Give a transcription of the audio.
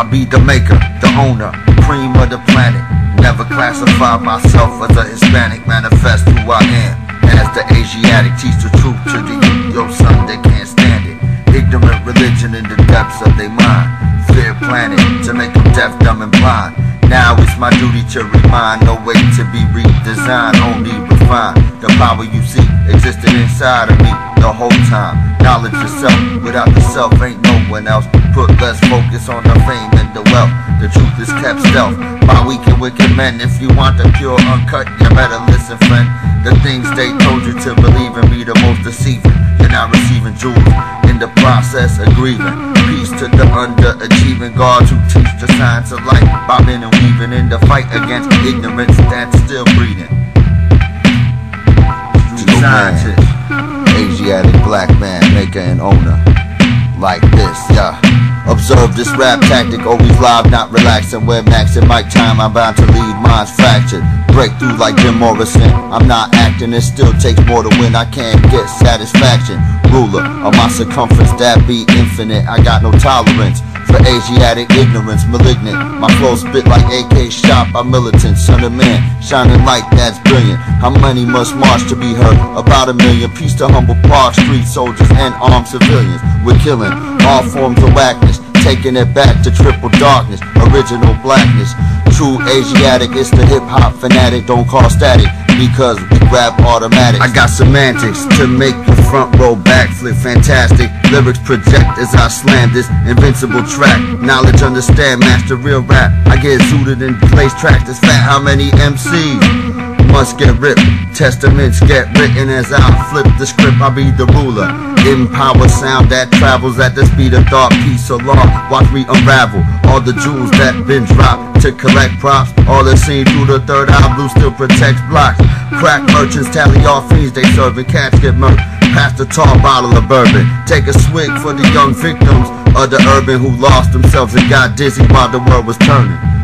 be the maker, the owner, cream of the planet. Never classify myself as a Hispanic, manifest who I am. As the Asiatic, teach the truth to the youth, yo son, they can't stand it. Ignorant religion in the depths of their mind. Fear planet to make them deaf, dumb, and blind. Now it's my duty to remind, no way to be redesigned, only refined. The power you see existed inside of me the whole time. Knowledge yourself, without the self ain't no one else. Put less focus on the fame and the wealth. The truth is kept stealth by weak and wicked men. If you want the pure uncut, you better listen, friend. The things they told you to believe in be the most deceiving. You're not receiving jewels in the process of grieving. Peace to the underachieving gods who teach the science of life, bobbing and weaving in the fight against ignorance that's still breeding. True scientist, Asiatic black man, maker and owner. Like this, yeah. Observe this rap tactic, always live, not relaxing. Where Max and Mike time, I'm bound to leave minds fractured. Break through like Jim Morrison. I'm not acting, it still takes more to win. I can't get satisfaction. Ruler of my circumference, that be infinite. I got no tolerance for Asiatic ignorance, malignant. My flow spit like AK shot by militants. Son of man, shining light, that's brilliant. How many must march to be heard? About 1 million. Peace to humble park, street soldiers, and armed civilians. We're killing all forms of whackness, taking it back to triple darkness, original blackness. True Asiatic, it's the hip-hop fanatic. Don't call static, because we grab automatics. I got semantics to make the front row backflip. Fantastic lyrics project as I slam this invincible track. Knowledge, understand, master real rap. I get zooted and place tracks that's fat. How many MCs must get ripped? Testaments get written as I flip the script. I'll be the ruler. Empower sound that travels at the speed of thought. Peace or law, watch me unravel all the jewels that been dropped to collect props. All that's seen through the third eye, blue still protects blocks. Crack merchants tally all fiends they serving. Cats get murked, pass the tall bottle of bourbon. Take a swig for the young victims of the urban who lost themselves and got dizzy while the world was turning.